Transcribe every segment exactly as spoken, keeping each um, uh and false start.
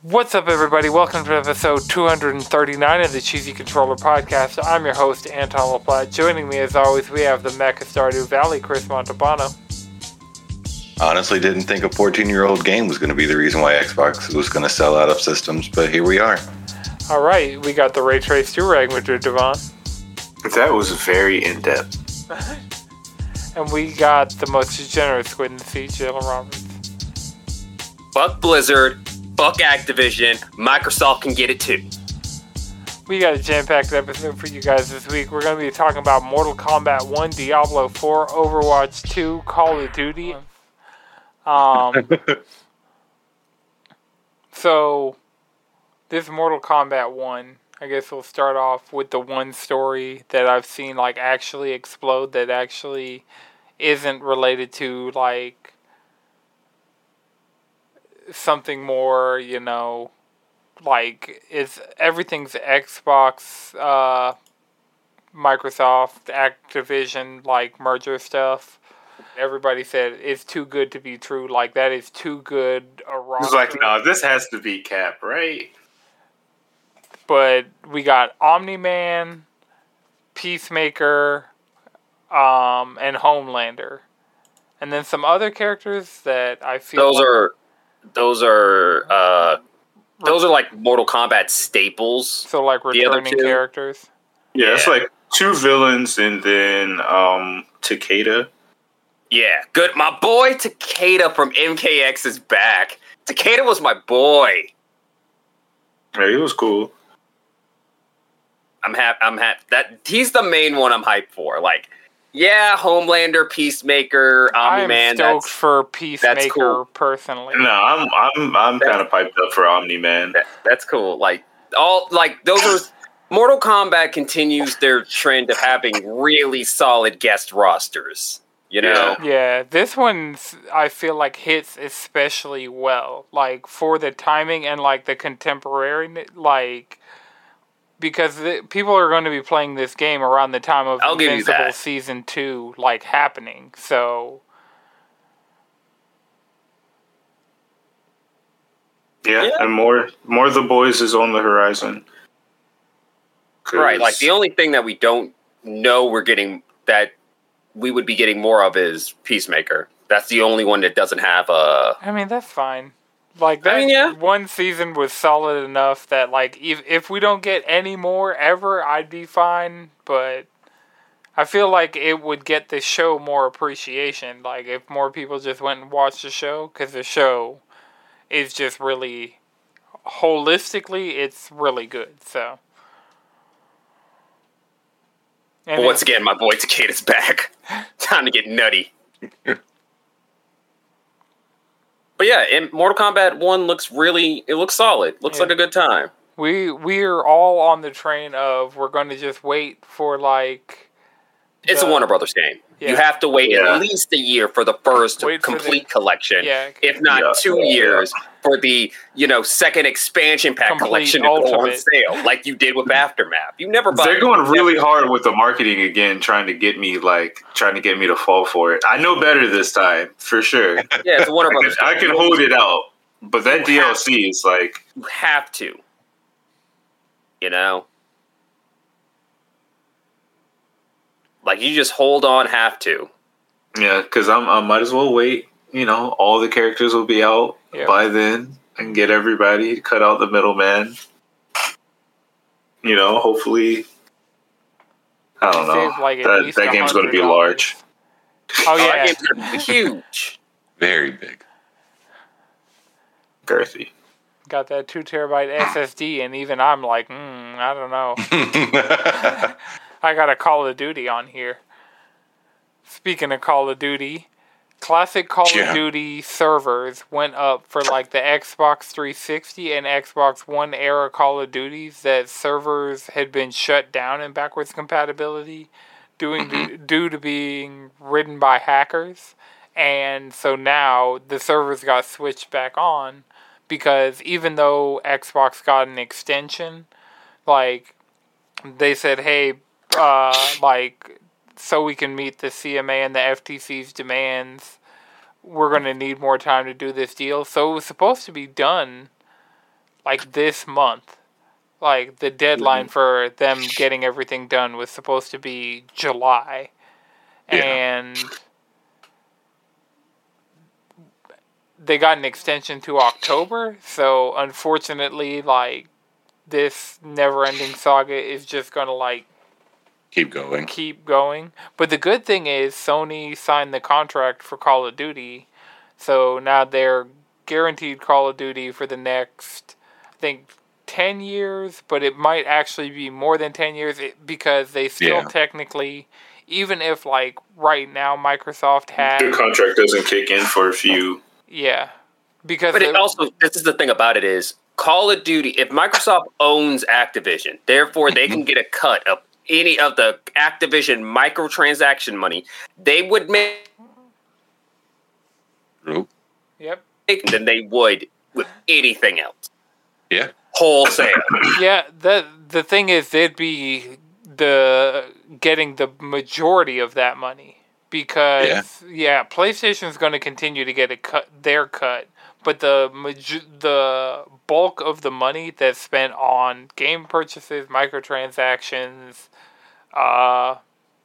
What's up, everybody? Welcome to episode two thirty-nine of the Cheesy Controller Podcast. I'm your host, Anton LaPlatte. Joining me, as always, we have the Mecha Stardew Valley, Chris Montalbano. Honestly, didn't think a fourteen-year-old game was going to be the reason why Xbox was going to sell out of systems, but here we are. All right, we got the Ray Trace Durag with Devon. That was very in-depth. And we got the most degenerate squid in the sea, Jalen Roberts. Fuck Blizzard. Fuck Activision. Microsoft can get it too. We got a jam-packed episode for you guys this week. We're going to be talking about Mortal Kombat one, Diablo four, Overwatch two, Call of Duty. Um, so, this Mortal Kombat one, I guess we'll start off with the one story that I've seen, like, actually explode that actually isn't related to, like, something more, you know, like, is everything's Xbox, uh, Microsoft, Activision, like, merger stuff. Everybody said it's too good to be true. Like, that is too good a roster. It's like, no, this has to be Cap, right? But we got Omni-Man, Peacemaker, um, and Homelander. And then some other characters that I feel Those like are... Those are, uh, those are like Mortal Kombat staples. So, like, returning characters? Yeah, yeah, it's like two villains and then, um, Takeda. Yeah, good. My boy Takeda from M K X is back. Takeda was my boy. Yeah, he was cool. I'm happy. I'm happy that he's the main one I'm hyped for. Like, yeah, Homelander, Peacemaker, Omni-Man. I'm stoked for Peacemaker, cool. personally. No, I'm I'm I'm kind of piped up for Omni-Man. That, that's cool. Like all like those are Mortal Kombat continues their trend of having really solid guest rosters. You know? Yeah, yeah, this one I feel like hits especially well. Like, for the timing and, like, the contemporary, like, because the, people are going to be playing this game around the time of I'll Invincible Season two, like, happening, so... Yeah, yeah, and more more of the boys is on the horizon. Right, like, the only thing that we don't know we're getting, that we would be getting more of is Peacemaker. That's the only one that doesn't have a... I mean, that's fine. Like, that I mean, yeah. one season was solid enough that, like, if, if we don't get any more ever, I'd be fine. But I feel like it would get the show more appreciation. Like, if more people just went and watched the show. Because the show is just really... Holistically, it's really good, so... And once again, my boy Takeda's back. Time to get nutty. But yeah, and Mortal Kombat one looks really, it looks solid. Looks yeah. like a good time. We, we're all on the train of, we're going to just wait for, like... It's the, a Warner Brothers game. Yeah. You have to wait yeah. at least a year for the first wait complete the, collection. Yeah, if not yeah. two yeah. years for the, you know, second expansion pack complete collection to ultimate. go on sale, like you did with Aftermath. You never buy They're going it. really never. hard with the marketing again, trying to get me, like, trying to get me to fall for it. I know better this time, for sure. Yeah, it's a Warner Brothers I can, I can hold it out, but that you D L C is like... You have to. You know? Like, you just hold on, have to. Yeah, because I'm I might as well wait. You know, all the characters will be out yeah. by then. I can get everybody, cut out the middleman. You know, hopefully... I don't know. Like that that game's going to be large. Oh, yeah. That game's going to be huge. Very big. Girthy. Got that two terabyte S S D, and even I'm like, hmm, I don't know. I got a Call of Duty on here. Speaking of Call of Duty, classic Call yeah. of Duty servers went up for like the Xbox three sixty and Xbox One era Call of Duties that servers had been shut down in backwards compatibility doing mm-hmm. due to being ridden by hackers. And so now the servers got switched back on because even though Xbox got an extension, like, they said, hey, uh, like, so we can meet the C M A and the F T C's demands, we're going to need more time to do this deal. So it was supposed to be done, like this month. Like the deadline mm-hmm. for them getting everything done was supposed to be July. Yeah. And they got an extension to October, so unfortunately, like, this never-ending saga is just gonna, like, keep going. Keep going. But the good thing is Sony signed the contract for Call of Duty, so now they're guaranteed Call of Duty for the next, I think, ten years, but it might actually be more than ten years because they still yeah. technically, even if, like, right now Microsoft has... Their contract doesn't kick in for a few... Yeah, because but it also this is the thing about it is Call of Duty. If Microsoft owns Activision, therefore they can get a cut of any of the Activision microtransaction money. They would make Nope. Yep. than they would with anything else. Yeah, wholesale. Yeah, the the thing is, they'd be the getting the majority of that money. Because, yeah, yeah PlayStation's going to continue to get a cut, their cut, but the the bulk of the money that's spent on game purchases, microtransactions, uh,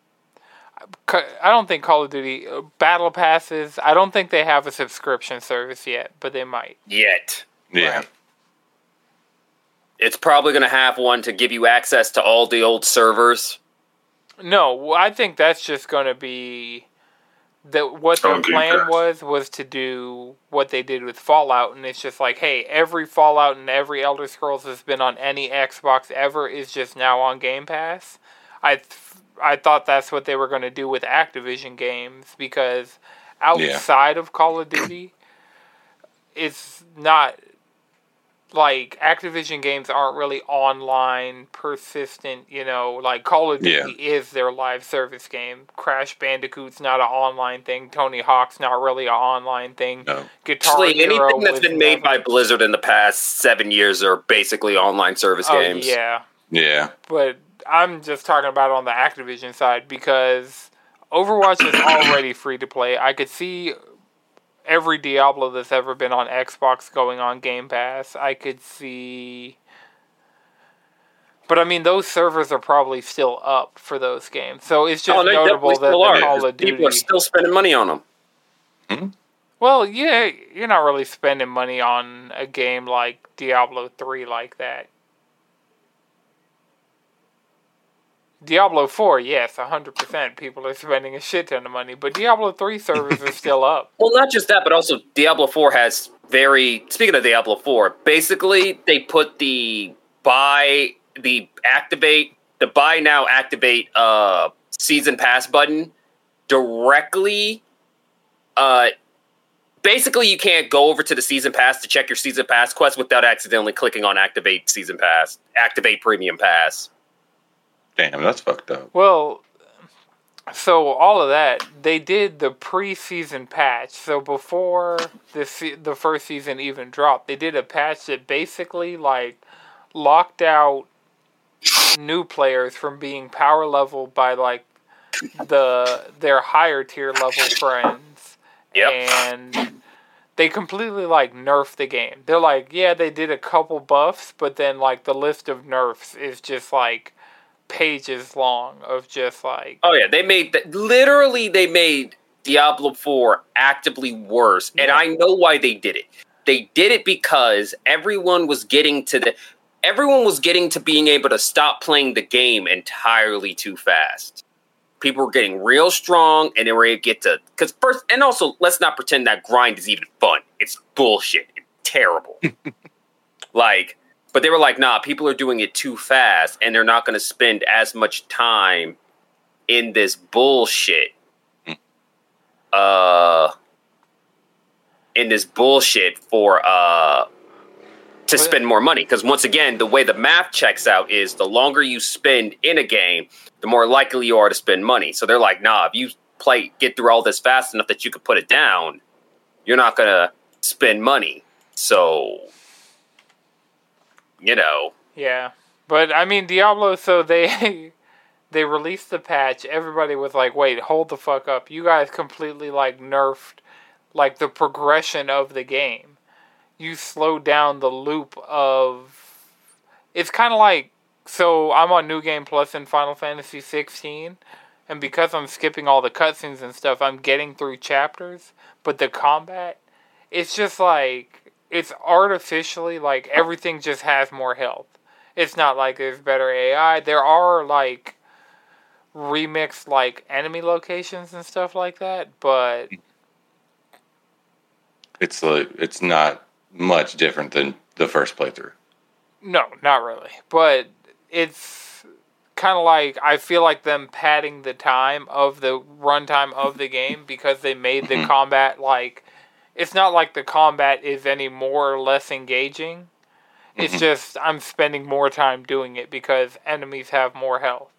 I don't think Call of Duty, Battle Passes, I don't think they have a subscription service yet, but they might. Yet. Yeah. Right. It's probably going to have one to give you access to all the old servers. No, I think that's just going to be that. What their okay, plan correct. was was to do what they did with Fallout, and it's just like, hey, every Fallout and every Elder Scrolls that's been on any Xbox ever is just now on Game Pass. I th- I thought that's what they were going to do with Activision games because outside yeah. of Call of Duty, it's not. Like, Activision games aren't really online, persistent, you know, like Call of Duty yeah. is their live service game. Crash Bandicoot's not an online thing. Tony Hawk's not really an online thing. No. Guitar Actually, Hero anything that's been made never... by Blizzard in the past seven years are basically online service oh, games. yeah. Yeah. But I'm just talking about on the Activision side because Overwatch is already free to play. I could see every Diablo that's ever been on Xbox going on Game Pass. I could see... But, I mean, those servers are probably still up for those games. So it's just oh, notable that the Call of Duty... People are still spending money on them. Mm-hmm. Well, yeah, you're not really spending money on a game like Diablo three like that. Diablo four, yes, one hundred percent people are spending a shit ton of money, but Diablo three servers are still up. Well, not just that, but also Diablo four has very... Speaking of Diablo four, basically they put the buy, the activate, the buy now activate uh, season pass button directly... Uh, basically, you can't go over to the season pass to check your season pass quest without accidentally clicking on activate season pass, activate premium pass. Damn, that's fucked up. Well, so all of that, they did the pre-season patch. So before the se- the first season even dropped, they did a patch that basically like locked out new players from being power leveled by like the their higher tier level friends. Yep. And they completely like nerfed the game. They're like, yeah, they did a couple buffs, but then like the list of nerfs is just like pages long of just like... Oh yeah, they made... The, literally, they made Diablo four actively worse. Yeah. And I know why they did it. They did it because everyone was getting to the... Everyone was getting to being able to stop playing the game entirely too fast. People were getting real strong, and they were able to get to... Because first... And also, let's not pretend that grind is even fun. It's bullshit. It's terrible. Like... But they were like, nah, people are doing it too fast, and they're not going to spend as much time in this bullshit. Uh, in this bullshit for uh to spend more money. Because once again, the way the math checks out is the longer you spend in a game, the more likely you are to spend money. So they're like, nah, if you play, get through all this fast enough that you could put it down, you're not going to spend money. So... You know. Yeah. But, I mean, Diablo, so they they released the patch. Everybody was like, wait, hold the fuck up. You guys completely, like, nerfed, like, the progression of the game. you slow down the loop of... It's kind of like... So, I'm on New Game Plus in Final Fantasy sixteen, and because I'm skipping all the cutscenes and stuff, I'm getting through chapters, but the combat, it's just like... It's artificially, like, everything just has more health. It's not like there's better A I. There are, like, remixed, like, enemy locations and stuff like that, but... It's like, it's not much different than the first playthrough. No, not really. But it's kind of like, I feel like them padding the time of the runtime of the game because they made the combat, like... It's not like the combat is any more or less engaging. It's mm-hmm. just, I'm spending more time doing it because enemies have more health.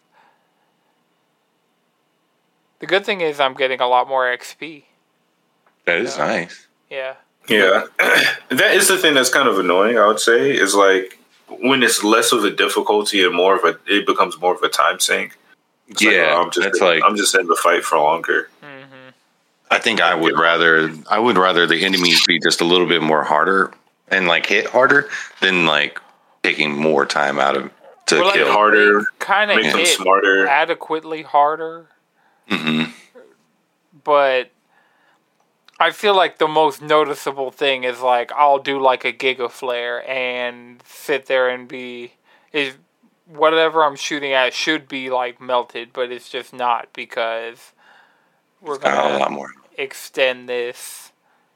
The good thing is I'm getting a lot more X P. That is so, nice. Yeah. Yeah. That is the thing that's kind of annoying, I would say, is like when it's less of a difficulty and more of a, it becomes more of a time sink. It's yeah. Like, oh, I'm just, that's like, I'm just in the fight for longer. Mm-hmm. I think I would rather, I would rather the enemies be just a little bit more harder and like hit harder than like taking more time out of to well, kill like, harder, kind of make them hit smarter, adequately harder. Mm-hmm. But I feel like the most noticeable thing is like I'll do like a Giga Flare and sit there and be is whatever I'm shooting at should be like melted, but it's just not because we're it's gonna a lot more. extend this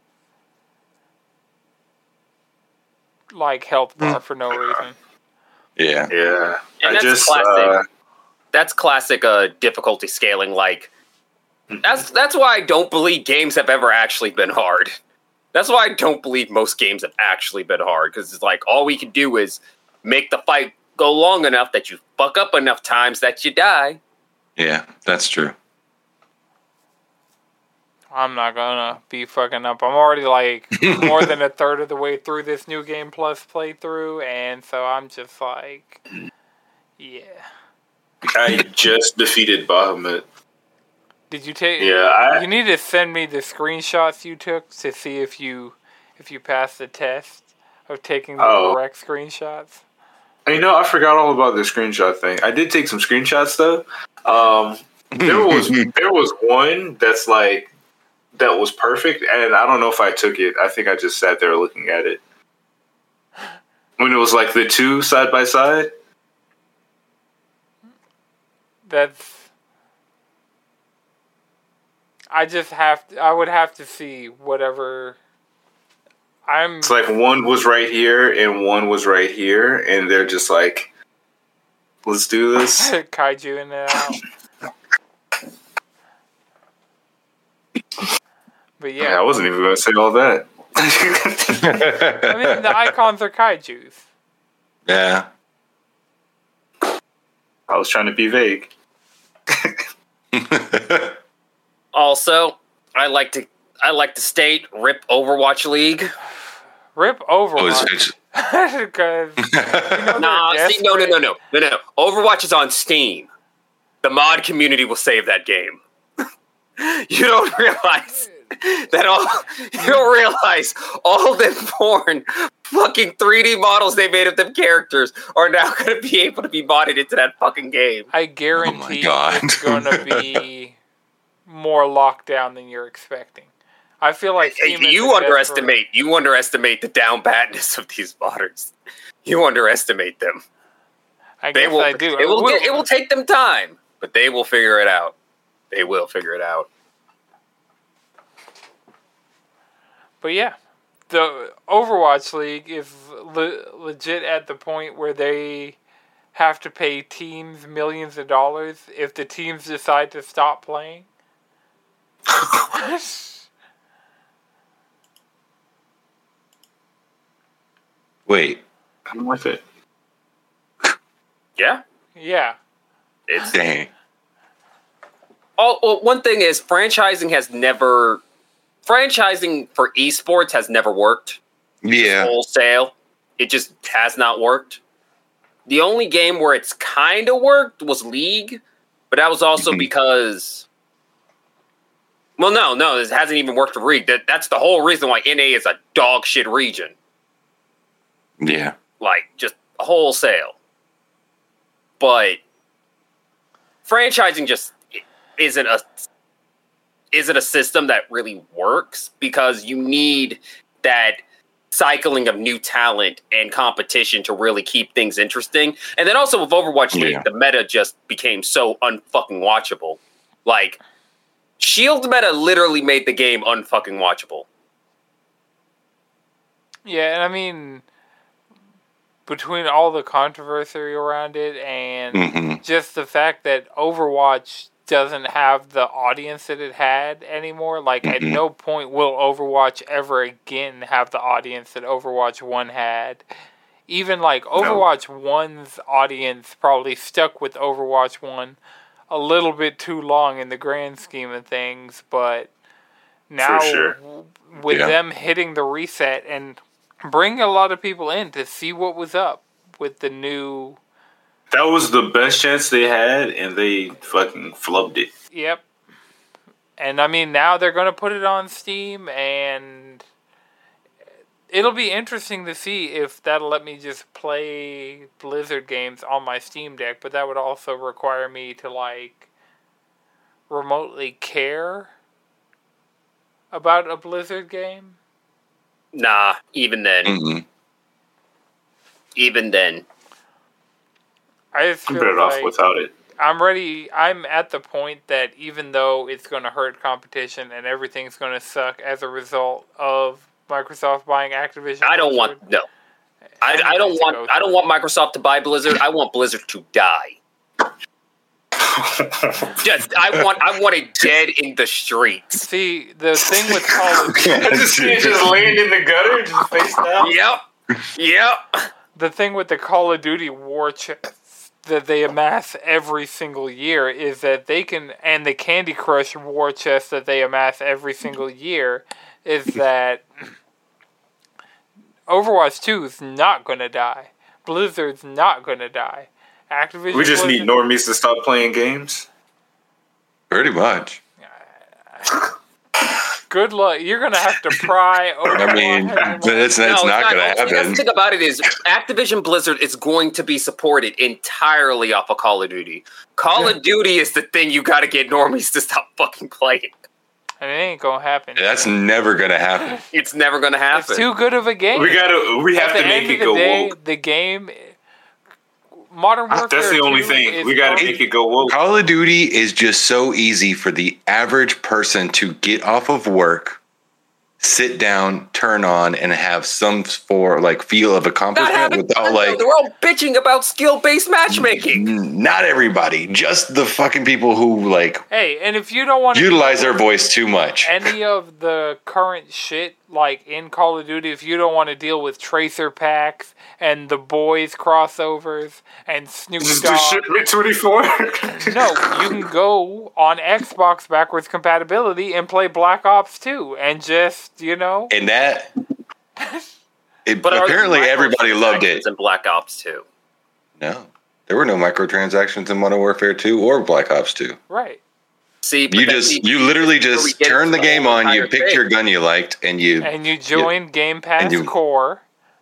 like health bar for no reason. Yeah, yeah. And I that's just classic. Uh, that's classic uh, difficulty scaling. Like that's that's why I don't believe games have ever actually been hard. That's why I don't believe most games have actually been hard because it's like all we can do is make the fight go long enough that you fuck up enough times that you die. Yeah, that's true. I'm not gonna be fucking up. I'm already like more than a third of the way through this New Game Plus playthrough, and so I'm just like, yeah. I just defeated Bahamut. Did you take? Yeah, I, you need to send me the screenshots you took to see if you if you passed the test of taking the oh. correct screenshots. You know, I forgot all about the screenshot thing. I did take some screenshots though. Um, there was there was one that's like. That was perfect, and I don't know if I took it. I think I just sat there looking at it. When it was like the two side by side. That's... I just have to... I would have to see whatever... I'm... It's like one was right here, and one was right here, and they're just like, let's do this. Kaiju in and out. But yeah. yeah, I wasn't even going to say all that. I mean, the icons are kaijus. Yeah. I was trying to be vague. Also, I like to I like to state rip Overwatch League. Rip Overwatch. Oh, because you know nah, see, no, no, no, no, no, no. Overwatch is on Steam. The mod community will save that game. You don't realize that all you don't realize all the foreign fucking three D models they made of them characters are now going to be able to be modded into that fucking game. I guarantee oh it's going to be more locked down than you're expecting. I feel like hey, you underestimate for... you underestimate the down badness of these modders. You underestimate them. I guess they will, I do. It will, get, it will take them time, but they will figure it out. They will figure it out. But yeah, the Overwatch League is le- legit at the point where they have to pay teams millions of dollars if the teams decide to stop playing. Wait. I'm with it. Yeah? Yeah. It's dang. Oh, well, one thing is franchising has never franchising for esports has never worked. Yeah. Wholesale. It just has not worked. The only game where it's kind of worked was League, but that was also because well, no, no, it hasn't even worked for League. That that's the whole reason why N A is a dog shit region. Yeah. Like, just wholesale. But franchising just isn't a isn't a system that really works because you need that cycling of new talent and competition to really keep things interesting. And then also with Overwatch League, yeah. the meta just became so unfucking watchable. Like, Shield meta literally made the game unfucking watchable. Yeah, and I mean, between all the controversy around it and mm-hmm. just the fact that Overwatch doesn't have the audience that it had anymore, like mm-hmm. at no point will Overwatch ever again have the audience that Overwatch one had. Even like Overwatch no. one's audience probably stuck with Overwatch one a little bit too long in the grand scheme of things, but now sure. with yeah. them hitting the reset and bringing a lot of people in to see what was up with the new... That was the best chance they had, and they fucking flubbed it. Yep. And I mean, now they're going to put it on Steam, and it'll be interesting to see if that'll let me just play Blizzard games on my Steam Deck, but that would also require me to, like, remotely care about a Blizzard game. Nah, even then. Mm-hmm. Even then. I just I'm feel better like off without it. I'm ready. I'm at the point that even though it's going to hurt competition and everything's going to suck as a result of Microsoft buying Activision, I don't Blizzard, want no. I, I don't want. I don't want Microsoft to buy Blizzard. I want Blizzard to die. Just, I want. I want it dead in the streets. See, the thing with Call of Duty, just, just laying in the gutter, just face down. Yep. Yep. The thing with the Call of Duty war chests that they amass every single year is that they can, and the Candy Crush war chest that they amass every single year is that Overwatch two is not going to die. Blizzard's not going to die. Activision. We just Blizzard, need normies to stop playing games. Pretty much. Good luck. You're going to have to pry Overwatch. I mean, but it's, it's No, not, it's not going to happen. The thing about it is, Activision Blizzard is going to be supported entirely off of Call of Duty. Call yeah. of Duty is the thing you got to get normies to stop fucking playing. And it ain't going to happen. That's never going to happen. It's never going to happen. It's too good of a game. We gotta. We have At to make it the go day, woke. The game, Modern Warfare. That's the only two thing. We gotta going- make it go woke. Call of Duty is just so easy for the average person to get off of work, sit down, turn on, and have some for like feel of Not accomplishment having without fun, like. they're all bitching about skill-based matchmaking. Not everybody, just the fucking people who like Hey, and if you don't want to utilize their voice too much. any of the current shit like in Call of Duty, if you don't want to deal with tracer packs and the boys crossovers and Snoop Just do Dogg, shipment twenty-four. no, you can go on Xbox backwards compatibility and play Black Ops two and just, you know. And that, it, But are there apparently everybody loved it. microtransactions in Black Ops two? No, there were no microtransactions in Modern Warfare two or Black Ops two. Right. See, but You that's just, the- you literally where we just get turned the into game whole on, you entire picked thing. your gun you liked, and you, And you joined Game Pass you- Core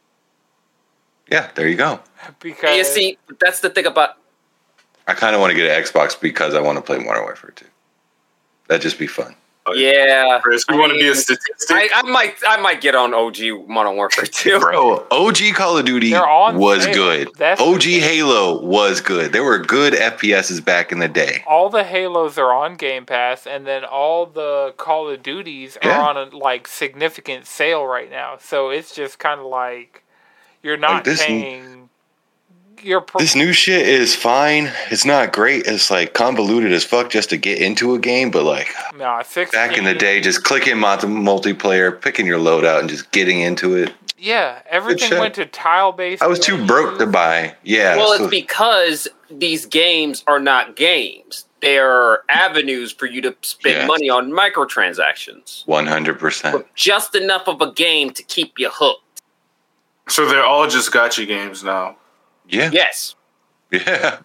yeah, there you go. because You see, that's the thing about. I kind of want to get an Xbox because I want to play Modern Warfare two. That'd just be fun. Yeah, Chris, we I want to be a mean, statistic. I, I might, I might get on O G Modern Warfare two. Bro, O G Call of Duty They're on was sale. good. That's O the G thing. Halo was good. There were good F P S's back in the day. all the Halos are on Game Pass, and then all the Call of Duties are Yeah. on a like significant sale right now. So it's just kind of like you're not Like this- paying. You're pro- This new shit is fine. It's not great. It's like convoluted as fuck just to get into a game, but like nah, sixteen, back in the day, just clicking multi- multiplayer, picking your loadout, and just getting into it. Yeah, everything shit. went to tile based. I was too broke to buy. Yeah. Well, so- it's because these games are not games; they're avenues for you to spend Yeah. money on microtransactions. one hundred percent. With just enough of a game to keep you hooked. So they're all just gotcha games now. Yeah. Yes. Yeah.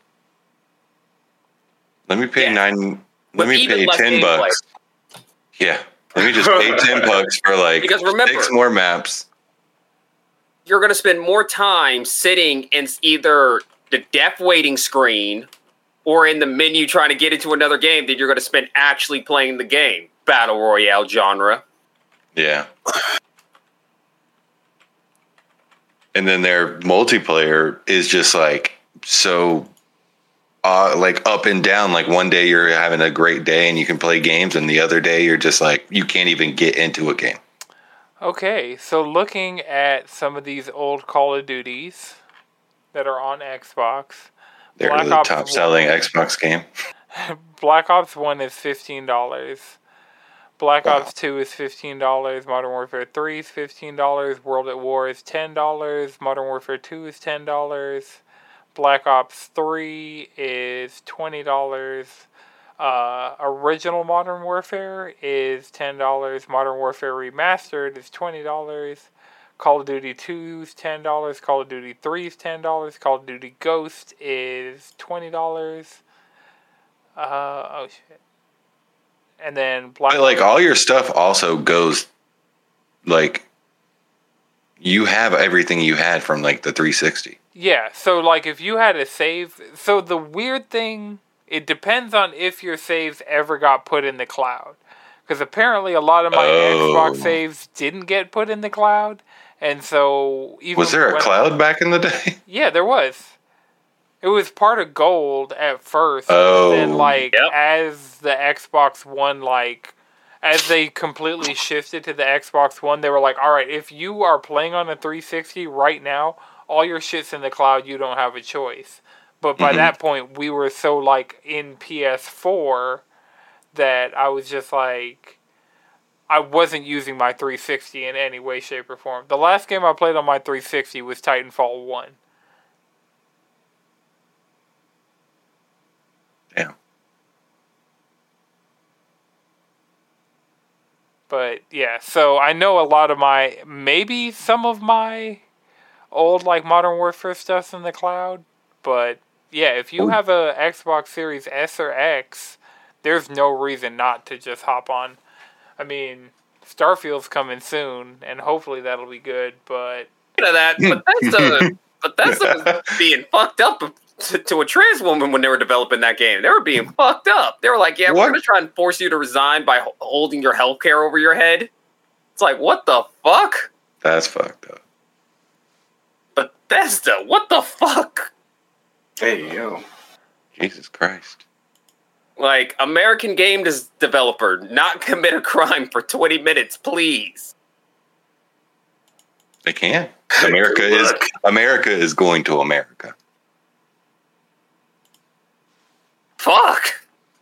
Let me pay Yeah. nine. With Let me even pay less ten gameplay. bucks. Yeah. Let me just pay ten bucks for like Because remember- six more maps. you're going to spend more time sitting in either the death waiting screen or in the menu trying to get into another game than you're going to spend actually playing the game. Battle Royale genre. Yeah. And then their multiplayer is just like so uh, like up and down. Like one day you're having a great day and you can play games, and the other day you're just like you can't even get into a game. Okay, so looking at some of these old Call of Duties that are on Xbox, they're Black the Ops top selling Xbox game. Black Ops one is fifteen dollars. Black wow. Ops two is fifteen dollars. Modern Warfare three is fifteen dollars. World at War is ten dollars. Modern Warfare two is ten dollars. Black Ops three is twenty dollars. Uh, original Modern Warfare is ten dollars. Modern Warfare Remastered is twenty dollars. Call of Duty two is ten dollars. Call of Duty three is ten dollars. Call of Duty Ghost is twenty dollars. Uh, oh, shit. And then Black but, like, all your stuff also goes, like, you have everything you had from, like, the three sixty. Yeah, so, like, if you had a save... So, the weird thing... It depends on if your saves ever got put in the cloud. Because apparently a lot of my oh. Xbox saves didn't get put in the cloud. And so... even was there a cloud I, back in the day? Yeah, there was. It was part of Gold at first. Oh. And then, like, yep. as the Xbox One, like... As they completely shifted to the Xbox One, they were like, alright, if you are playing on a three sixty right now, all your shit's in the cloud, you don't have a choice. But by mm-hmm. that point, we were so, like, in P S four that I was just, like... I wasn't using my three sixty in any way, shape, or form. The last game I played on my three sixty was Titanfall one. Yeah. But, yeah, so I know a lot of my... Maybe some of my old, like, Modern Warfare stuff's in the cloud, but... Yeah, if you have a Xbox Series S or X, there's no reason not to just hop on. I mean, Starfield's coming soon, and hopefully that'll be good, but... You know that, but that's the... But that's the being fucked up to, to a trans woman when they were developing that game. They were being fucked up. They were like, yeah, what? We're going to try and force you to resign by holding your health care over your head. It's like, what the fuck? That's fucked up. Bethesda, what the fuck? Hey, yo. Jesus Christ. Like, American game developer, not commit a crime for twenty minutes, please. They can. America is America is going to America. Fuck.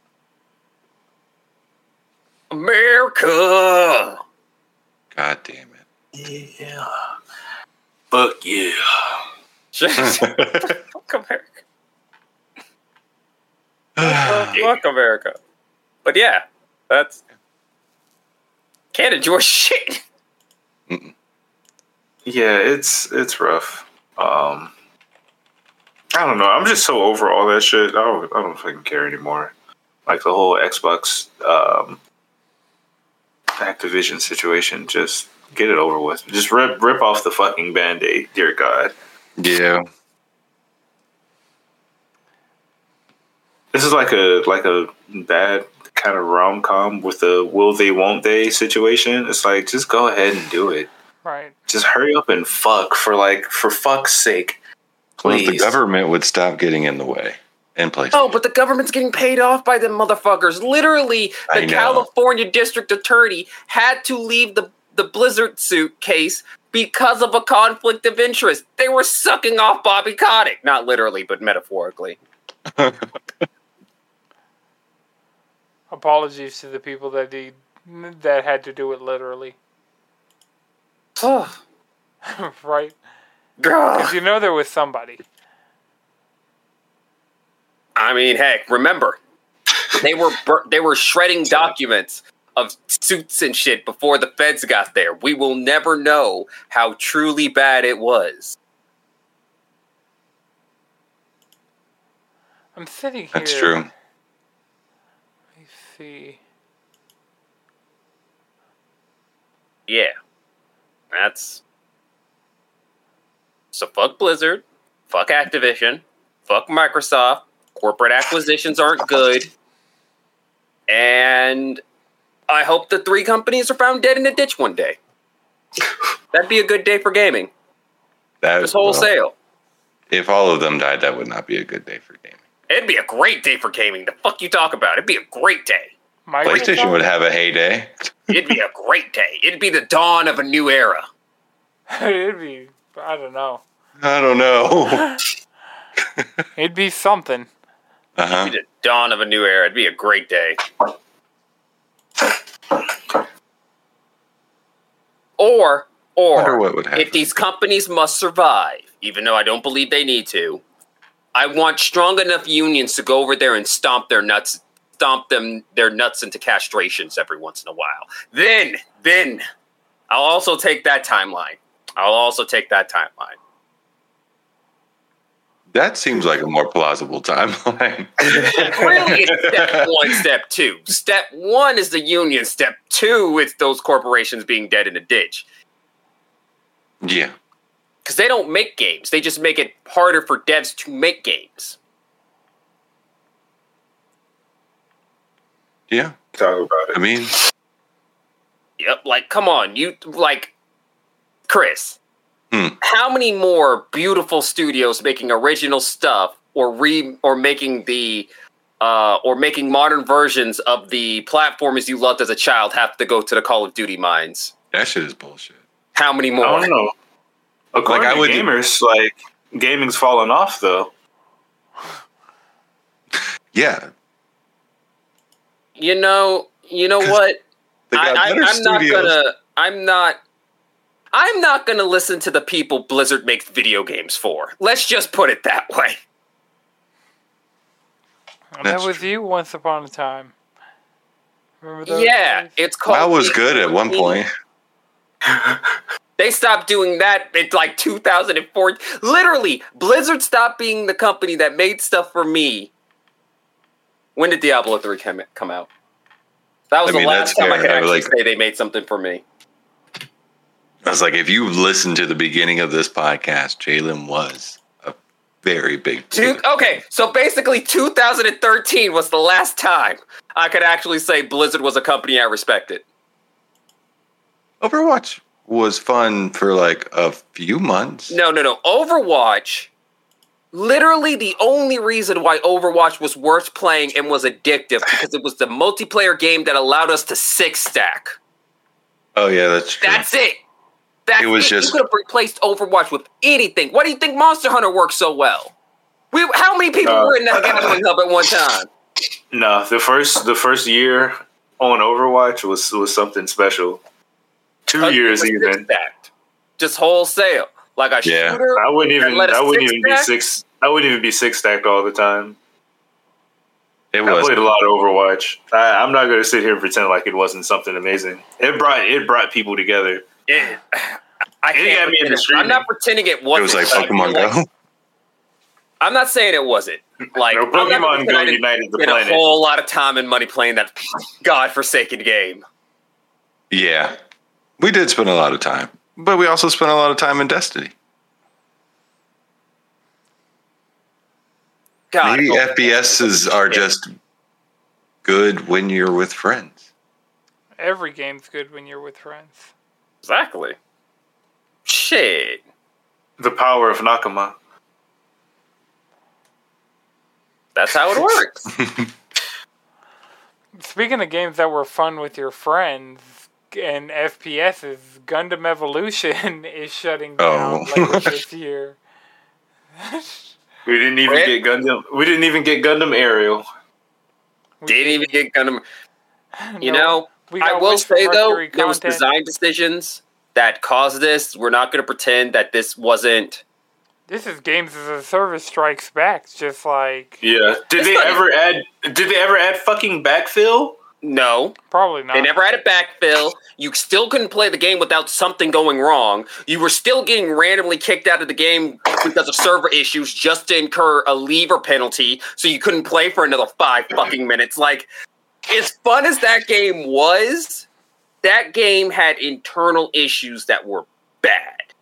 America. God damn it. Yeah. Fuck yeah. Fuck America. Fuck America. But yeah, that's... Can't enjoy shit. Mm-mm. Yeah, it's it's rough. Um, I don't know. I'm just so over all that shit. I don't, I don't fucking care anymore. Like the whole Xbox um, Activision situation. Just get it over with. Just rip rip off the fucking Band-Aid. Dear God. Yeah. This is like a like a bad kind of rom-com with a will they won't they situation. It's like, just go ahead and do it. Right. Just hurry up and fuck for like for fuck's sake. Please. Well, if the government would stop getting in the way and place. Oh, but the government's getting paid off by the motherfuckers. Literally, the California district attorney had to leave the, the Blizzard suit case because of a conflict of interest. They were sucking off Bobby Kotick. Not literally, but metaphorically. Apologies to the people that did, that had to do it literally. Right? Because you know there was somebody. I mean, heck, remember, they were bur- they were shredding documents of suits and shit before the feds got there. We will never know how truly bad it was. I'm sitting here. That's true. Let me see. Yeah. That's... So fuck Blizzard, fuck Activision, fuck Microsoft. Corporate acquisitions aren't good. And I hope the three companies are found dead in a ditch one day. That'd be a good day for gaming. That, Just wholesale. Well, if all of them died, that would not be a good day for gaming. It'd be a great day for gaming. The fuck you talk about? It'd be a great day. Microsoft? PlayStation would have a heyday. It'd be a great day. It'd be the dawn of a new era. It'd be, I don't know. I don't know. It'd be something. Uh-huh. It'd be the dawn of a new era. It'd be a great day. Or, or what would happen. If these companies must survive, even though I don't believe they need to, I want strong enough unions to go over there and stomp their nuts, stomp them their nuts into castrations every once in a while. Then, then, I'll also take that timeline. I'll also take that timeline. That seems like a more plausible timeline. Really, it's step one, step two. Step one is the union. Step two, it's those corporations being dead in a ditch. Yeah. Because they don't make games. They just make it harder for devs to make games. Yeah. Talk about it. I mean... Yep, like, come on. You, like, Chris... Hmm. How many more beautiful studios making original stuff or re or making the uh, or making modern versions of the platformers you loved as a child have to go to the Call of Duty mines? That shit is bullshit. How many more? I don't know. According Like, I to would- gamers, like gaming's fallen off though. Yeah. You know, you know what? They got I, I, better I'm not studios. gonna. I'm not. I'm not gonna listen to the people Blizzard makes video games for. Let's just put it that way. And That's that was true. you once upon a time. Remember those Yeah, days? it's called. WoW was good at one point. They stopped doing that in like two thousand four. Literally, Blizzard stopped being the company that made stuff for me. When did Diablo three come come out? That was I mean, the last that's time I fair. could I actually like- say they made something for me. I was like, if you listen to the beginning of this podcast, Jalen was a very big Two, okay, so basically two thousand thirteen was the last time I could actually say Blizzard was a company I respected. Overwatch was fun for like a few months. No, no, no. Overwatch, literally the only reason why Overwatch was worth playing and was addictive because it was the multiplayer game that allowed us to six stack. Oh yeah, that's true. That's it. That's It was it. just- You could have replaced Overwatch with anything. Why do you think Monster Hunter works so well? We, how many people Uh, were in that gathering hub at one time? No, the first the first year on Overwatch was was something special. Two years It was even. six-stacked. Just wholesale. Like a Yeah. shooter. I wouldn't that even let us I wouldn't even be six-stack? six I wouldn't even be six stacked all the time. It I was. played a lot of Overwatch. I, I'm not going to sit here and pretend like it wasn't something amazing. It brought it brought people together. It, I It can't got me pretend into it- streaming. I'm not pretending it It wasn't. was like but I Pokemon feel like- Go. I'm not saying it wasn't. Like No, I'm not gonna Pokemon pretend Go I didn't united the spend a planet. whole lot of time and money playing that godforsaken game. Yeah, we did spend a lot of time, but we also spent a lot of time in Destiny. God, Maybe oh, F P S's are just good when you're with friends. Every game's good when you're with friends. exactly. Shit. The power of Nakama. That's how it works. Speaking of games that were fun with your friends and F P S's, Gundam Evolution is shutting down Oh. later this year. We didn't even Right? get Gundam. We didn't even get Gundam Aerial. We Didn't even get Gundam. You No, know, we I got will Wish for say though, Mercury there was content. design decisions that caused this. We're not going to pretend that this wasn't. This is Games as a Service Strikes Back. It's just like, Yeah. Did It's they not- ever add? Did they ever add fucking backfill? No, probably not. they never had a backfill. You still couldn't play the game without something going wrong. You were still getting randomly kicked out of the game because of server issues just to incur a lever penalty, so you couldn't play for another five fucking minutes. Like, as fun as that game was, that game had internal issues that were bad.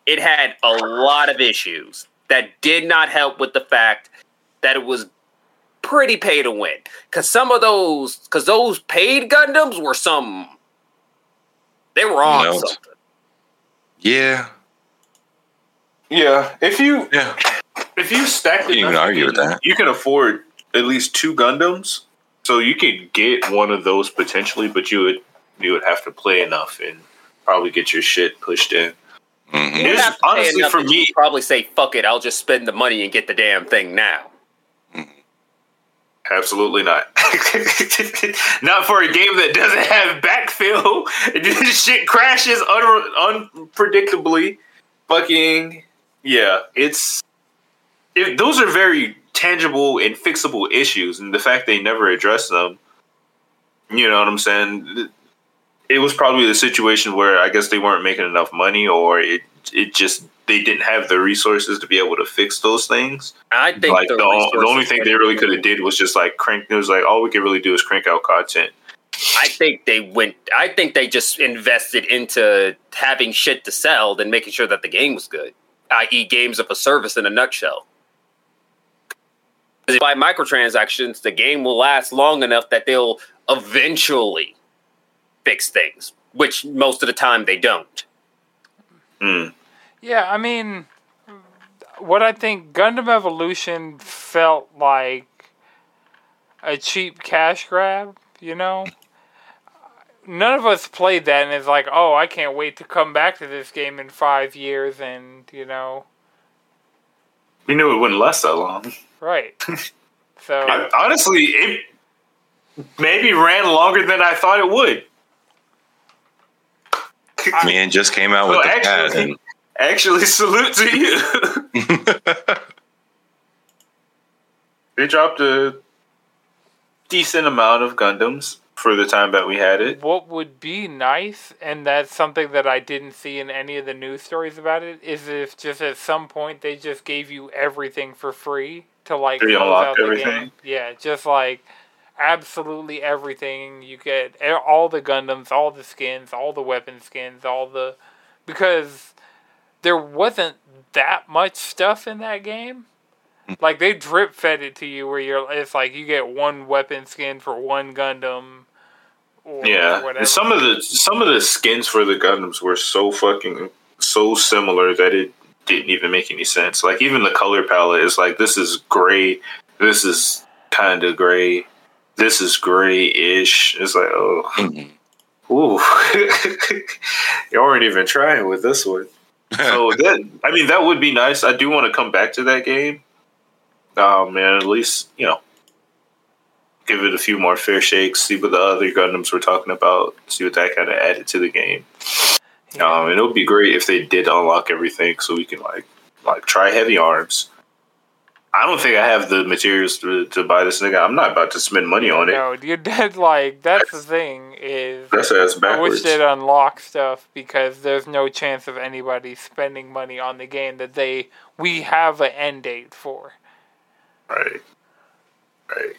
it had a lot of issues that did not help with the fact that it was pretty pay to win. Because some of those, because those paid Gundams were some, they were on No. something. Yeah. Yeah, if you Yeah. if you stack Can't even enough, argue you with can- that. You can afford at least two Gundams, so you could get one of those potentially, but you would you would have to play enough and probably get your shit pushed in. Mm-hmm. You would It's have to pay honestly enough for that me- you'd probably say, fuck it, I'll just spend the money and get the damn thing now. Absolutely not. Not for a game that doesn't have backfill. Shit crashes un- unpredictably. Fucking yeah, it's it, those are very tangible and fixable issues, and the fact they never address them. You know what I'm saying? It was probably the situation where I guess they weren't making enough money, or it it just they didn't have the resources to be able to fix those things. I think Like the, the, the only resources thing were- they really could have did was just like crank. It was like all we could really do is crank out content. I think they went. I think they just invested into having shit to sell than making sure that the game was good, that is, games of a service in a nutshell. By microtransactions, the game will last long enough that they'll eventually fix things, which most of the time they don't. Mm. Yeah, I mean, what I think Gundam Evolution felt like a cheap cash grab, you know? None of us played that and it's like, oh, I can't wait to come back to this game in five years and, you know, We knew it wouldn't last that long. right. So, I, honestly, it maybe ran longer than I thought it would. Man just came out with Well, the pad. actually- And, Actually, salute to you. They dropped a decent amount of Gundams for the time that we had it. what would be nice, and that's something that I didn't see in any of the news stories about it, is if just at some point they just gave you everything for free to like They close unlock out the everything? game. Yeah, just like absolutely everything. You get e- all the Gundams, all the skins, all the weapon skins, all the because there wasn't that much stuff in that game. Like they drip fed it to you where you're it's like you get one weapon skin for one Gundam or Yeah, whatever. and some of the some of the skins for the Gundams were so fucking so similar that it didn't even make any sense. Like even the color palette is like this is gray, this is kind of gray, this is gray-ish. It's like oh, Mhm. ooh, you weren't even trying with this one. So that I mean that would be nice. I do want to come back to that game. Oh man, at least you know, give it a few more fair shakes. See what the other Gundams were talking about. See what that kind of added to the game. Yeah. Um, and it would be great if they did unlock everything, so we can like like try heavy arms. I don't think I have the materials to, to buy this thing. I'm not about to spend money on it. No, you're dead. Like that's the thing is. That's ass I backwards. wish they'd unlock stuff because there's no chance of anybody spending money on the game that they we have an end date for. Right. Right.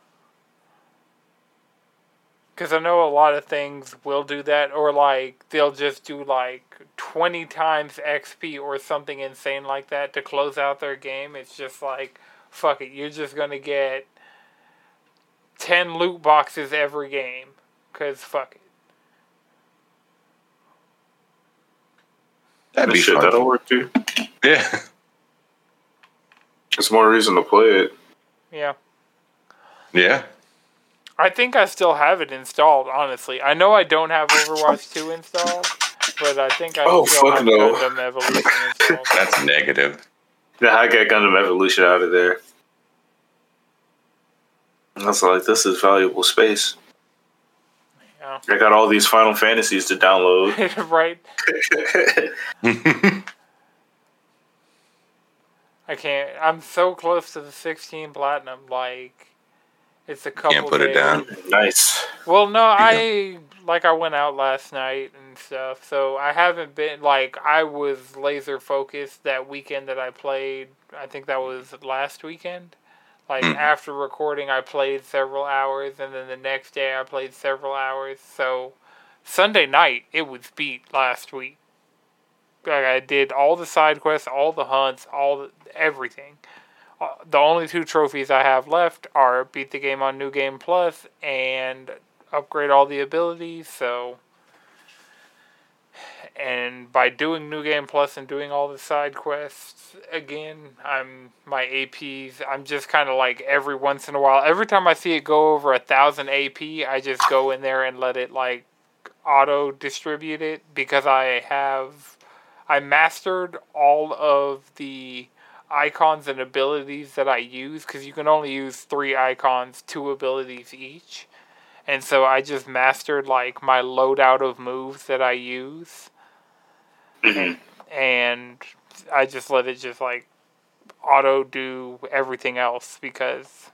Because I know a lot of things will do that, or like they'll just do like twenty times X P or something insane like that to close out their game. It's just like, fuck it, you're just gonna get ten loot boxes every game. Because fuck it. That'd be Shit, fun. that'll work too. Yeah. It's more reason to play it. Yeah. Yeah. I think I still have it installed, honestly. I know I don't have Overwatch two installed, but I think I Oh, still fuck have no. Gundam Evolution installed. That's negative. Yeah, I got Gundam Evolution out of there. I was like, this is valuable space. Yeah. I got all these Final Fantasies to download. Right? I can't. I'm so close to the sixteen Platinum. Like, it's a couple Can't put it days. down. Nice. Well, no, I like I went out last night and stuff, so I haven't been like I was laser focused that weekend that I played. I think that was last weekend. Like Mm. after recording, I played several hours, and then the next day I played several hours. So Sunday night it was beat last week. Like I did all the side quests, all the hunts, all the, everything. Uh, the only two trophies I have left are beat the game on New Game Plus and upgrade all the abilities. So, and by doing New Game Plus and doing all the side quests again, I'm my A Ps. I'm just kind of like every once in a while. Every time I see it go over a thousand A P, I just go in there and let it like auto distribute it because I have I mastered all of the icons and abilities that I use, because you can only use three icons, two abilities each, and so I just mastered like my loadout of moves that I use, mm-hmm. and I just let it just like auto do everything else, because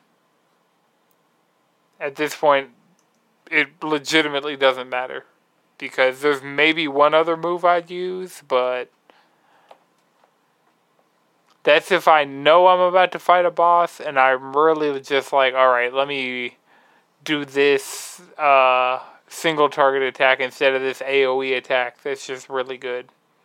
at this point it legitimately doesn't matter, because there's maybe one other move I'd use, but that's if I know I'm about to fight a boss and I'm really just like, alright, let me do this uh, single target attack instead of this AoE attack. That's just really good.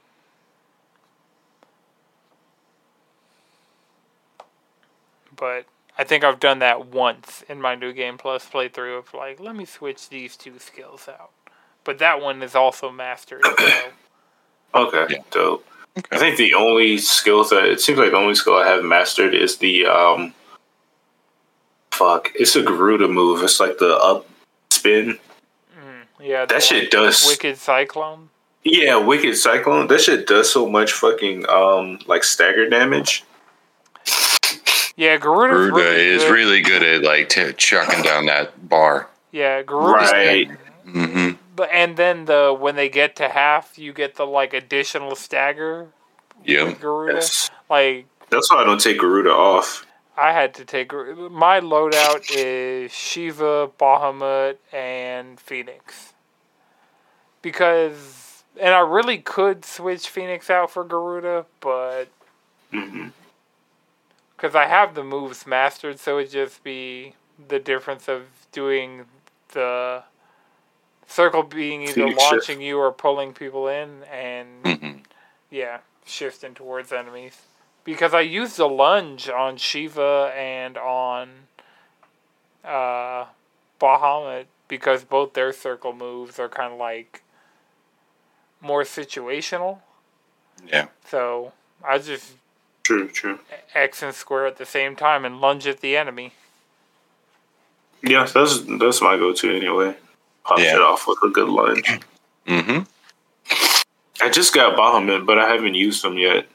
But I think I've done that once in my New Game Plus playthrough of like, let me switch these two skills out. But that one is also mastered. So. Okay, yeah. Dope. Okay. I think the only skills that it seems like the only skill I have mastered is the um fuck. It's a Garuda move. It's like the up spin. Mm, yeah, that shit like does Wicked Cyclone. Yeah, Wicked Cyclone. That shit does so much fucking um like stagger damage. Yeah, Garuda's Garuda really is good. really good at like t- chucking down that bar. Yeah, Garuda's right. Mm-hmm. But and then the when they get to half, you get the like additional stagger. Yeah, Garuda. Yes. Like that's why I don't take Garuda off. I had to take my loadout is Shiva, Bahamut, and Phoenix. Because and I really could switch Phoenix out for Garuda, but mm-hmm. because I have the moves mastered, so it'd just be the difference of doing the circle being either Phoenix launching shift. You or pulling people in, and mm-hmm. yeah, shifting towards enemies. Because I used a lunge on Shiva and on uh, Bahamut, because both their circle moves are kind of like more situational. Yeah. So I just true, true. X and square at the same time and lunge at the enemy. Yeah, that's that's my go-to anyway. Pop yeah. it off with a good lunge. Mm-hmm. I just got Bahamut, but I haven't used them yet.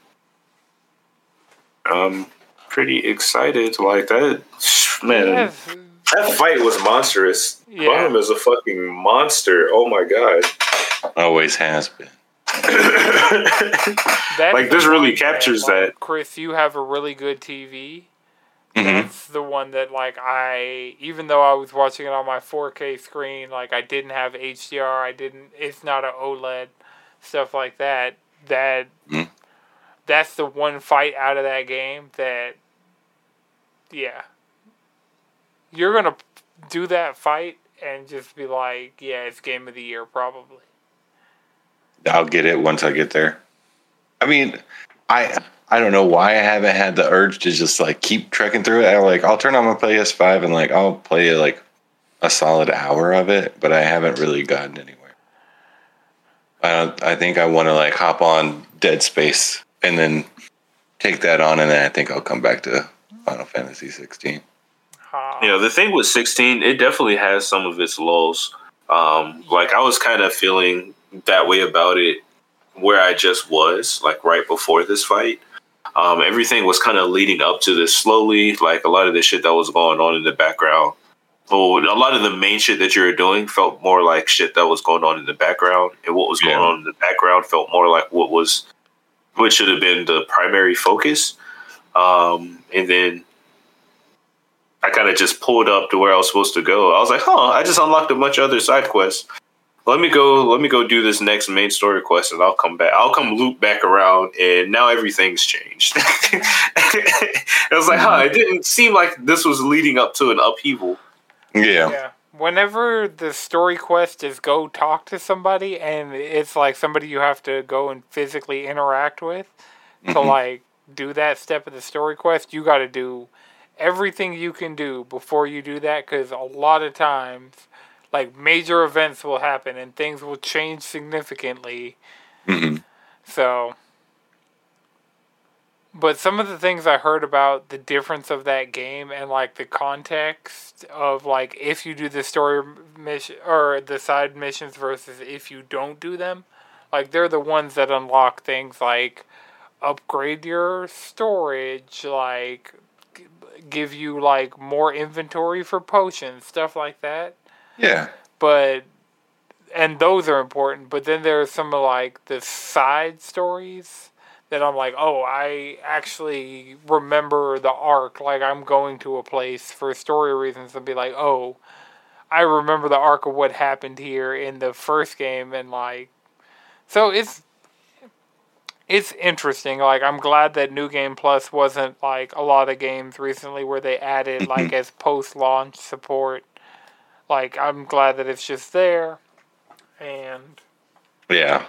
I'm pretty excited. Like that, man. Yes. That fight was monstrous. Yeah. Bahamut is a fucking monster. Oh my god. Always has been. Like this really captures that, like, that. Chris, you have a really good T V. Mm-hmm. That's the one that, like, I, even though I was watching it on my four K screen, like, I didn't have H D R, I didn't, it's not an OLED, stuff like that, that, mm-hmm. that's the one fight out of that game that, yeah, you're going to do that fight and just be like, yeah, it's game of the year, probably. I'll get it once I get there. I mean, I... I don't know why I haven't had the urge to just like keep trekking through it. I like I'll turn on my P S five and like I'll play like a solid hour of it, but I haven't really gotten anywhere. I don't, I think I want to like hop on Dead Space and then take that on, and then I think I'll come back to Final Fantasy sixteen. Yeah, the thing with sixteen, it definitely has some of its lulls. Um, like I was kind of feeling that way about it where I just was, like right before this fight. Um, everything was kind of leading up to this slowly. Like a lot of the shit that was going on in the background. Well, a lot of the main shit that you were doing felt more like shit that was going on in the background. And what was going yeah. on in the background felt more like what was, what should have been the primary focus. Um, and then I kind of just pulled up to where I was supposed to go. I was like, huh, I just unlocked a bunch of other side quests. Let me go. Let me go do this next main story quest, and I'll come back. I'll come loop back around, and now everything's changed. I was like, huh? It didn't seem like this was leading up to an upheaval. Yeah. Yeah. whenever the story quest is go talk to somebody, and it's like somebody you have to go and physically interact with mm-hmm. to like do that step of the story quest, you got to do everything you can do before you do that, because a lot of times, like, major events will happen and things will change significantly. Mm-hmm. So, but some of the things I heard about the difference of that game and, like, the context of, like, if you do the story mission or the side missions versus if you don't do them, like, they're the ones that unlock things like upgrade your storage, like, give you, like, more inventory for potions, stuff like that. Yeah. But, and those are important, but then there's some of, like, the side stories that I'm like, oh, I actually remember the arc, like, I'm going to a place for story reasons and be like, oh, I remember the arc of what happened here in the first game, and, like, so it's, It's interesting. Like, I'm glad that New Game Plus wasn't like a lot of games recently where they added, like, as post-launch support. Like, I'm glad that it's just there. And... yeah.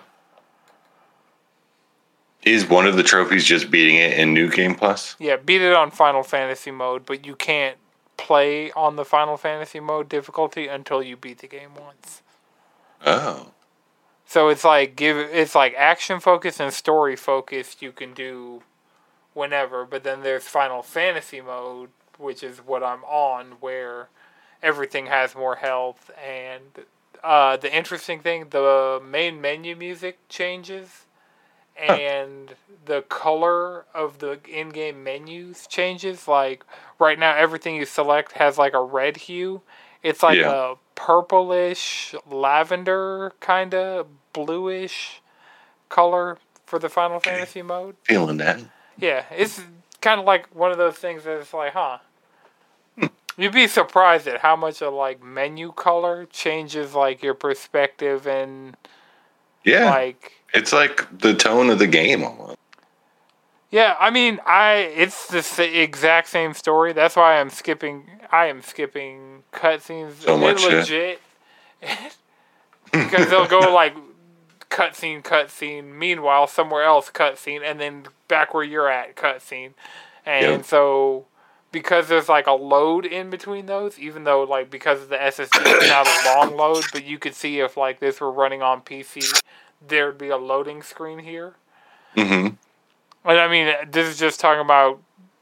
Is one of the trophies just beating it in New Game Plus? Yeah, beat it on Final Fantasy mode, but you can't play on the Final Fantasy mode difficulty until you beat the game once. Oh. So it's like give it's like action focused and story focused you can do whenever, but then there's Final Fantasy mode, which is what I'm on, where everything has more health, and uh, the interesting thing, the main menu music changes, and huh. the color of the in-game menus changes. Like right now, everything you select has like a red hue. It's like yeah. a purplish lavender kind of bluish color for the Final okay. Fantasy mode. Feeling that. Yeah, it's kind of like one of those things that it's like, huh. You'd be surprised at how much a like menu color changes like your perspective and yeah, like it's like the tone of the game almost. Yeah, I mean, I it's the sa- exact same story. That's why I'm skipping. I am skipping cutscenes. So much legit. Because they'll go like cutscene, cutscene. Meanwhile, somewhere else cutscene, and then back where you're at cutscene. And yep. so because there's like a load in between those, even though like because of the S S D it's not a long load, but you could see if like this were running on P C, there'd be a loading screen here. Mm-hmm. And I mean, this is just talking about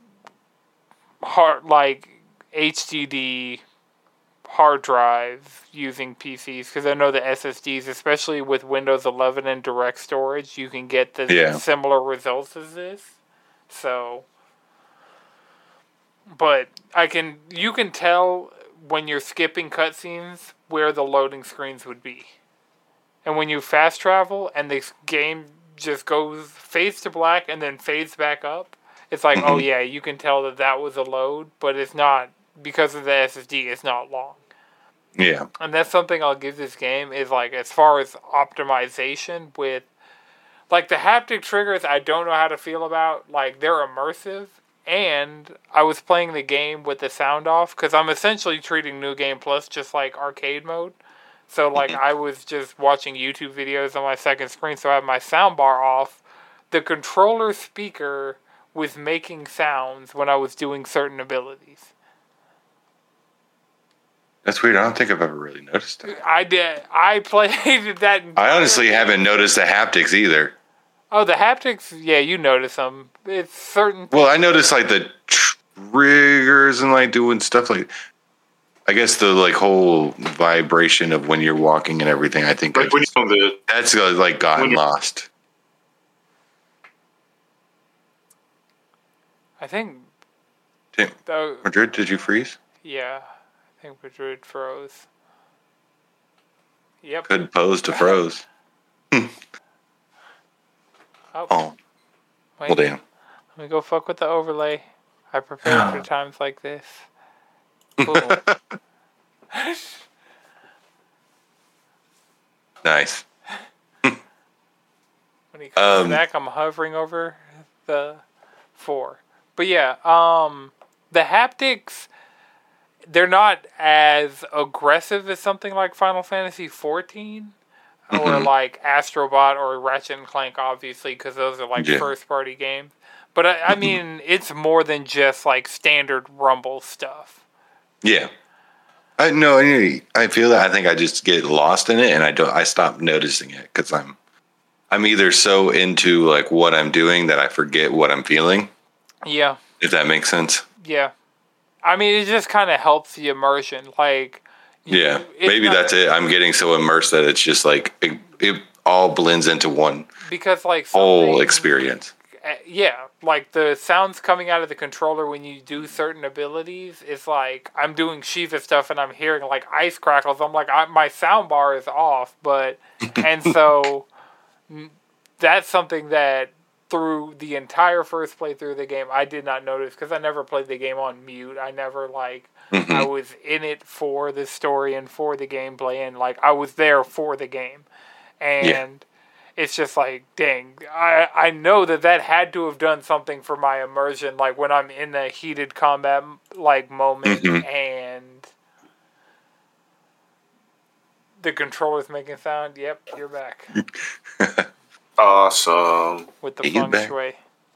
hard, like H D D hard drive using P Cs, because I know the S S Ds, especially with Windows eleven and direct storage, you can get the yeah. similar results as this. So, but I can, you can tell when you're skipping cutscenes where the loading screens would be, and when you fast travel and the game just goes fades to black and then fades back up, it's like, mm-hmm. oh yeah, you can tell that that was a load, but it's not, because of the S S D, it's not long. Yeah. And that's something I'll give this game, is like, as far as optimization with, like, the haptic triggers, I don't know how to feel about. Like, they're immersive, and I was playing the game with the sound off, because I'm essentially treating New Game Plus just like arcade mode. So, like, I was just watching YouTube videos on my second screen, so I have my soundbar off. The controller speaker was making sounds when I was doing certain abilities. That's weird. I don't think I've ever really noticed that. I did. I played that. I honestly game. haven't noticed the haptics either. Oh, the haptics? Yeah, you notice them. It's certain. Well, I noticed like the triggers and like doing stuff like. I guess the like whole vibration of when you're walking and everything. I think like I just, when you the, that's uh, like gotten lost. I think. Tim, the, Madrid, did you freeze? Yeah. I think Madrid froze. Yep. Could pose to froze. oh. oh. Wait, well, damn. Let me go fuck with the overlay. I prepared for times like this. Cool. Nice. When he comes um, back, I'm hovering over the four. But yeah, um, the haptics... they're not as aggressive as something like Final Fantasy fourteen or mm-hmm. like Astrobot or Ratchet and Clank, obviously, because those are like yeah. first party games. But I, I mean, it's more than just like standard Rumble stuff. Yeah. I no, I, I feel that I think I just get lost in it, and I don't. I stop noticing it because I'm, I'm either so into like what I'm doing that I forget what I'm feeling. Yeah. If that makes sense. Yeah. I mean, it just kind of helps the immersion. Like. Yeah, you, maybe not, that's it. I'm getting so immersed that it's just like it, it all blends into one because like whole experience. Yeah, like the sounds coming out of the controller when you do certain abilities is like I'm doing Shiva stuff and I'm hearing like ice crackles. I'm like I, my sound bar is off, but and so that's something that through the entire first playthrough of the game I did not notice because I never played the game on mute. I never like mm-hmm. I was in it for the story and for the gameplay and like I was there for the game, and. Yeah. It's just like, dang, I, I know that that had to have done something for my immersion, like when I'm in a heated combat like moment mm-hmm. and the controller's making sound. Yep, you're back. Awesome. With the feng shui.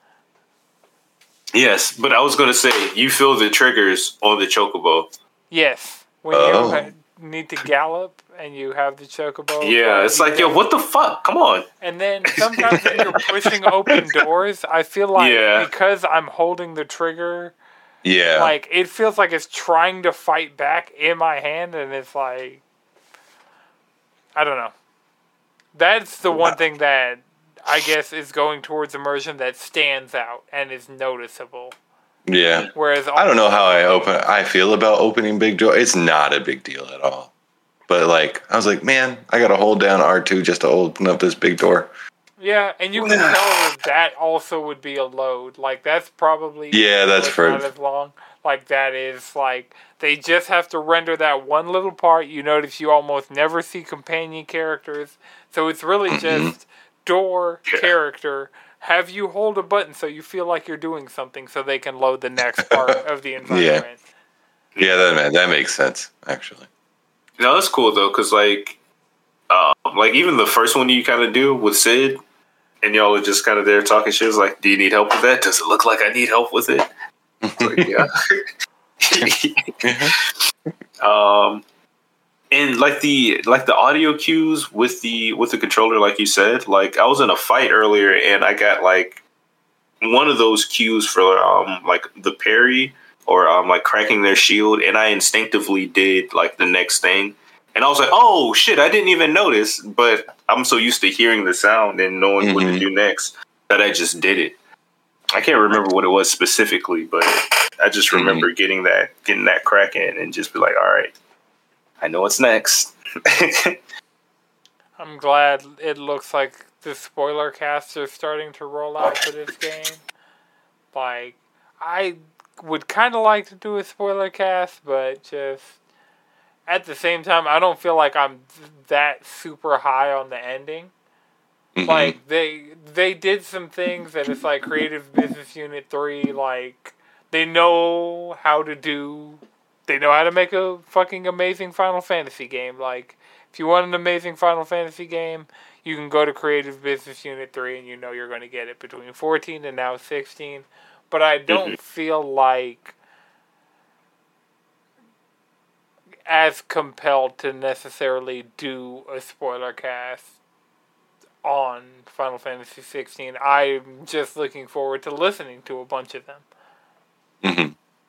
Yes, but I was going to say, you feel the triggers on the chocobo. Yes. When oh. you need to gallop and you have the chocobo. Yeah, it's like, yo, what the fuck? Come on. And then sometimes when you're pushing open doors, I feel like yeah. because I'm holding the trigger, yeah, like it feels like it's trying to fight back in my hand, and it's like, I don't know. That's the one thing that I guess is going towards immersion that stands out and is noticeable. Yeah. Whereas I don't know how I open. I feel about opening big door. It's not a big deal at all. But like, I was like, man, I got to hold down R two just to open up this big door. Yeah, and you can tell that that also would be a load. Like that's probably yeah, that's for not as long. Like that is like they just have to render that one little part. You notice you almost never see companion characters, so it's really mm-hmm. just door yeah. character. Have you hold a button so you feel like you're doing something so they can load the next part of the environment. Yeah, yeah that, that makes sense, actually. No, that's cool, though, because, like, um, like even the first one you kind of do with Sid, and y'all were just kind of there talking shit, was like, do you need help with that? Does it look like I need help with it? Like, yeah. um, and, like, the like the audio cues with the with the controller, like you said, like, I was in a fight earlier, and I got, like, one of those cues for, um, like, the parry, or um, like cracking their shield, and I instinctively did like the next thing, and I was like, "Oh shit, I didn't even notice." But I'm so used to hearing the sound and knowing mm-hmm. what to do next that I just did it. I can't remember what it was specifically, but I just remember mm-hmm. getting that, getting that crack in, and just be like, "All right, I know what's next." I'm glad it looks like the spoiler casts are starting to roll out for this game. Like I. would kind of like to do a spoiler cast, but just at the same time, I don't feel like I'm that super high on the ending. Mm-hmm. Like they they did some things that it's like Creative Business Unit three, like they know how to do, they know how to make a fucking amazing Final Fantasy game. Like if you want an amazing Final Fantasy game, you can go to Creative Business Unit three, and you know you're going to get it between fourteen and now sixteen. But I don't mm-hmm. feel like as compelled to necessarily do a spoiler cast on Final Fantasy sixteen. I'm just looking forward to listening to a bunch of them. Mm-hmm.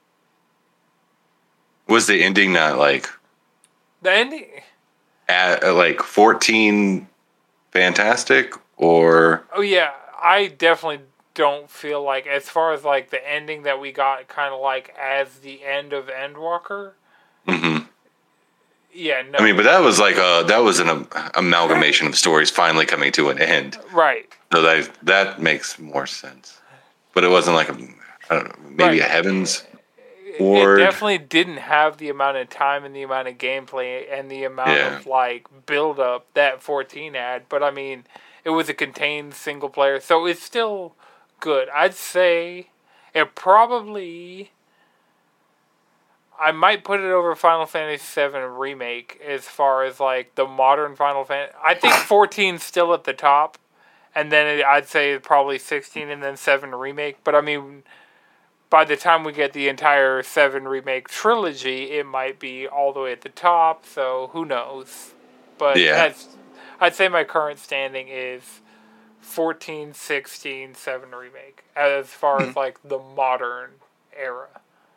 Was the ending not like... The ending? At, like fourteen fantastic, or... Oh yeah, I definitely... don't feel like, as far as like the ending that we got kind of like as the end of Endwalker. Mm-hmm. Yeah, no. I mean, but that was like a, that was an um, amalgamation of stories finally coming to an end. Right. So that, that makes more sense. But it wasn't like, a, I don't know, maybe right. a Heaven's Ward. It definitely didn't have the amount of time and the amount of gameplay and the amount yeah. of like build up that fourteen had. But I mean, it was a contained single player, so it's still good. I'd say it probably, I might put it over Final Fantasy seven Remake as far as like the modern Final Fantasy. I think fourteen's still at the top, and then it, I'd say probably sixteen and then seven Remake. But I mean, by the time we get the entire seven Remake trilogy, it might be all the way at the top. So who knows? But yeah. that's, I'd say my current standing is fourteen, sixteen, seven Remake as far mm-hmm. as like the modern era.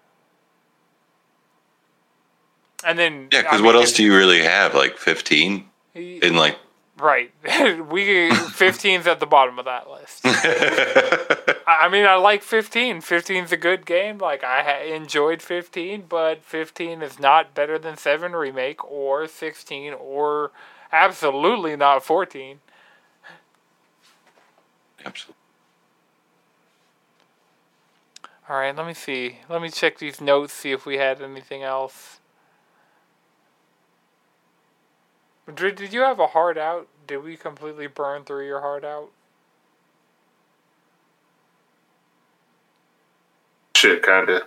And then yeah, because what else do you really have? Like fifteen in like right. we fifteen's at the bottom of that list. I mean, I like fifteen. fifteen's a good game. Like I ha- enjoyed fifteen, but fifteen is not better than seven Remake or sixteen or absolutely not fourteen. Absolutely. All right, let me see. Let me check these notes, see if we had anything else. Did, did you have a heart out? Did we completely burn through your heart out? Shit, kinda.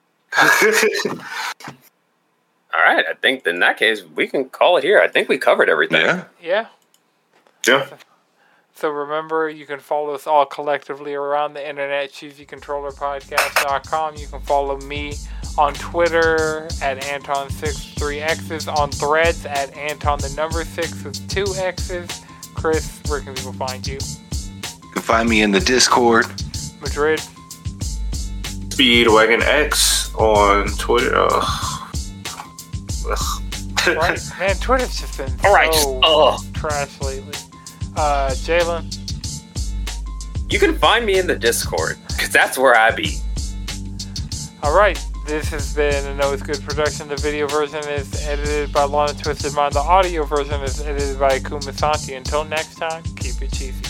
All right, I think in that case, we can call it here. I think we covered everything. Yeah. Yeah. Yeah. So remember, you can follow us all collectively around the internet, cheesy controller podcast dot com. You can follow me on Twitter at Anton sixty-three X's, on Threads at Anton the number six with two X's. Chris, where can people find you? You can find me in the Discord. Madrid. Speedwagon X on Twitter. Ugh. Ugh. Right, man, Twitter's just been all right, so just, trash lately. Uh, Jalen. You can find me in the Discord, because that's where I be. All right. This has been a No It's Good production. The video version is edited by Lana Twisted Mind. The audio version is edited by Akuma Santi. Until next time, keep it cheesy.